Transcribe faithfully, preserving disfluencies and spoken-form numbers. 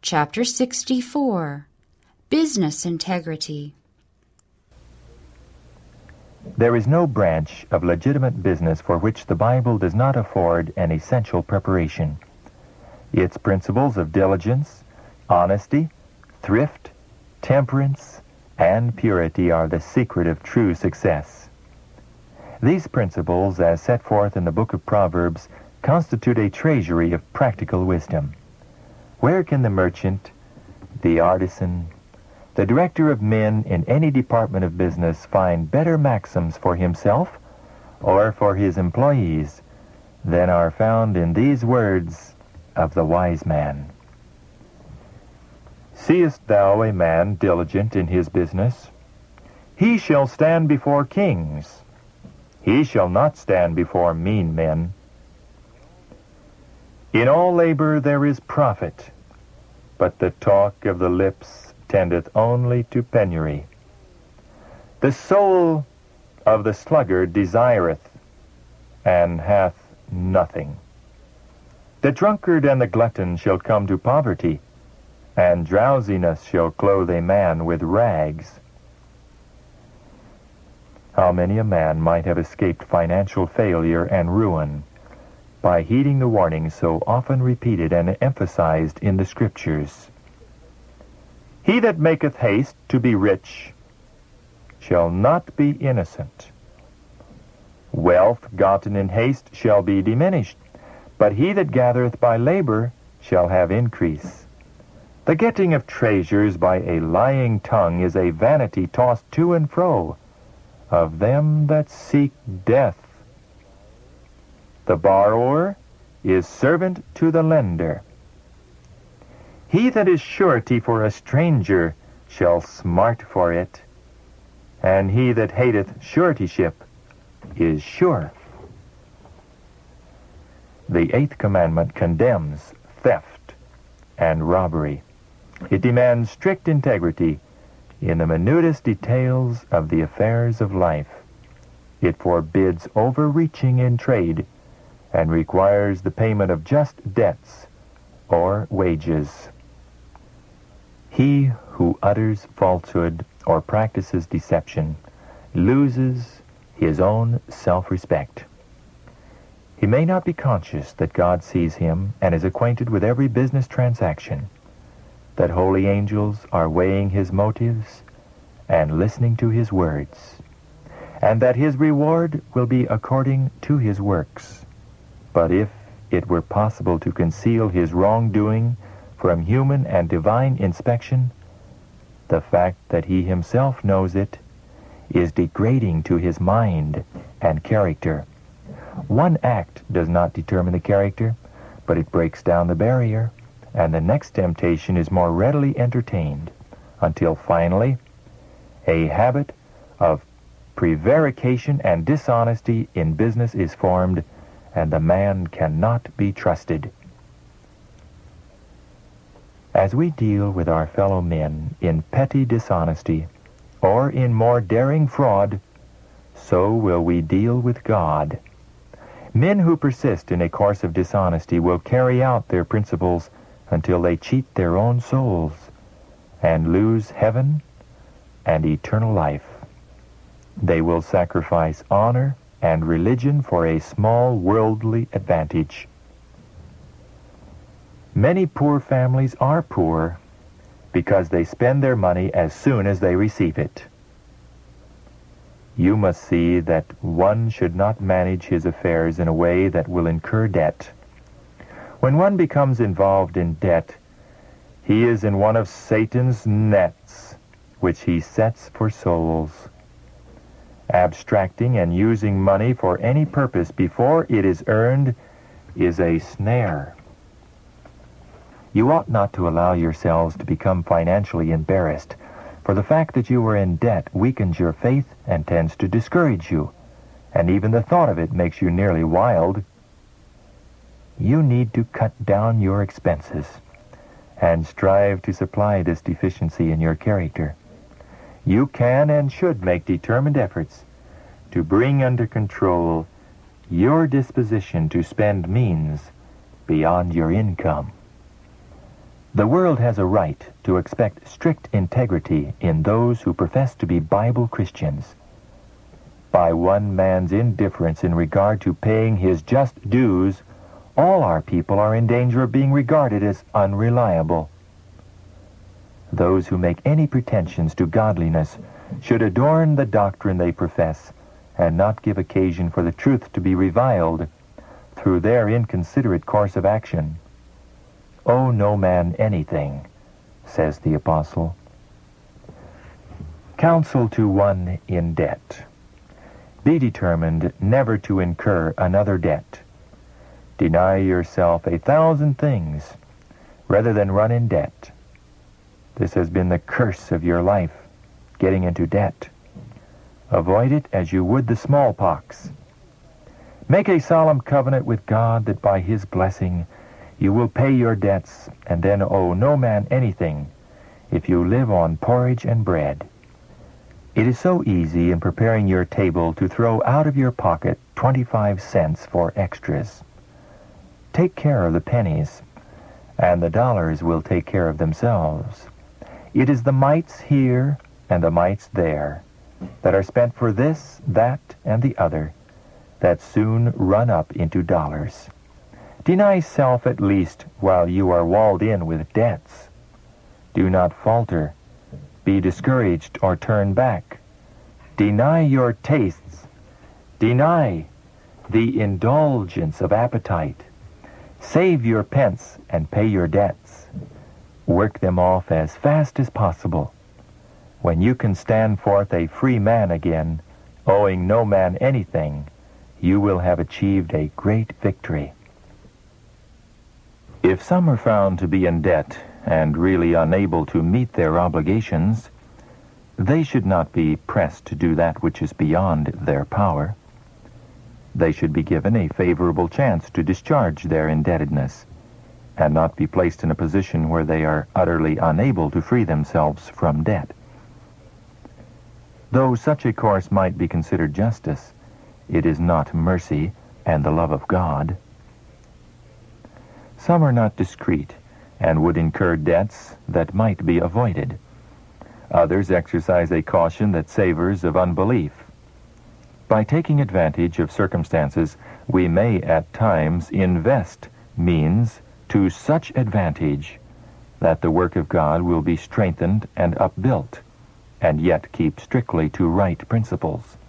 Chapter sixty-four. Business Integrity. There is no branch of legitimate business for which the Bible does not afford an essential preparation. Its principles of diligence, honesty, thrift, temperance, and purity are the secret of true success. These principles, as set forth in the book of Proverbs, constitute a treasury of practical wisdom. Where can the merchant, the artisan, the director of men in any department of business find better maxims for himself or for his employees than are found in these words of the wise man? Seest thou a man diligent in his business? He shall stand before kings. He shall not stand before mean men. In all labor there is profit, but the talk of the lips tendeth only to penury. The soul of the sluggard desireth, and hath nothing. The drunkard and the glutton shall come to poverty, and drowsiness shall clothe a man with rags. How many a man might have escaped financial failure and ruin by heeding the warnings so often repeated and emphasized in the Scriptures. He that maketh haste to be rich shall not be innocent. Wealth gotten in haste shall be diminished, but he that gathereth by labor shall have increase. The getting of treasures by a lying tongue is a vanity tossed to and fro of them that seek death. The borrower is servant to the lender. He that is surety for a stranger shall smart for it, and he that hateth suretyship is sure. The eighth commandment condemns theft and robbery. It demands strict integrity in the minutest details of the affairs of life. It forbids overreaching in trade and requires the payment of just debts or wages. He who utters falsehood or practices deception loses his own self-respect. He may not be conscious that God sees him and is acquainted with every business transaction, that holy angels are weighing his motives and listening to his words, and that his reward will be according to his works. But if it were possible to conceal his wrongdoing from human and divine inspection, the fact that he himself knows it is degrading to his mind and character. One act does not determine the character, but it breaks down the barrier, and the next temptation is more readily entertained, until finally a habit of prevarication and dishonesty in business is formed, and the man cannot be trusted. As we deal with our fellow men in petty dishonesty or in more daring fraud, so will we deal with God. Men who persist in a course of dishonesty will carry out their principles until they cheat their own souls and lose heaven and eternal life. They will sacrifice honor and religion for a small worldly advantage. Many poor families are poor because they spend their money as soon as they receive it. You must see that one should not manage his affairs in a way that will incur debt. When one becomes involved in debt, he is in one of Satan's nets, which he sets for souls. Abstracting and using money for any purpose before it is earned is a snare. You ought not to allow yourselves to become financially embarrassed, for the fact that you are in debt weakens your faith and tends to discourage you, and even the thought of it makes you nearly wild. You need to cut down your expenses and strive to supply this deficiency in your character. You can and should make determined efforts to bring under control your disposition to spend means beyond your income. The world has a right to expect strict integrity in those who profess to be Bible Christians. By one man's indifference in regard to paying his just dues, all our people are in danger of being regarded as unreliable. Those who make any pretensions to godliness should adorn the doctrine they profess, and not give occasion for the truth to be reviled through their inconsiderate course of action. Owe no man anything, says the apostle. Counsel to one in debt. Be determined never to incur another debt. Deny yourself a thousand things rather than run in debt. This has been the curse of your life, getting into debt. Avoid it as you would the smallpox. Make a solemn covenant with God that by his blessing you will pay your debts and then owe no man anything if you live on porridge and bread. It is so easy in preparing your table to throw out of your pocket twenty-five cents for extras. Take care of the pennies, and the dollars will take care of themselves. It is the mites here and the mites there that are spent for this, that, and the other that soon run up into dollars. Deny self at least while you are walled in with debts. Do not falter, be discouraged, or turn back. Deny your tastes. Deny the indulgence of appetite. Save your pence and pay your debts. Work them off as fast as possible. When you can stand forth a free man again, owing no man anything, you will have achieved a great victory. If some are found to be in debt and really unable to meet their obligations, they should not be pressed to do that which is beyond their power. They should be given a favorable chance to discharge their indebtedness, and not be placed in a position where they are utterly unable to free themselves from debt. Though such a course might be considered justice, it is not mercy and the love of God. Some are not discreet and would incur debts that might be avoided. Others exercise a caution that savors of unbelief. By taking advantage of circumstances, we may at times invest means to such advantage that the work of God will be strengthened and upbuilt, and yet keep strictly to right principles.